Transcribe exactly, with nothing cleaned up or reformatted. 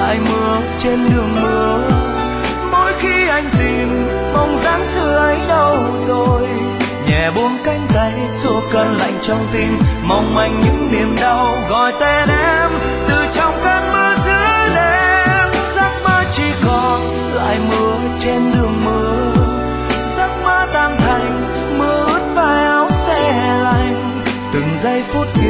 lại mưa trên đường mưa. Mỗi khi anh tìm mong dáng xưa ấy đâu rồi, nhẹ buông cánh tay xua cơn lạnh trong tim, mong manh những niềm đau gọi tên em từ trong cơn mưa giữa đêm. Giấc mơ chỉ còn lại mưa trên đường mưa, giấc mơ tan thành mưa ướt vai áo xe lạnh. Từng giây phút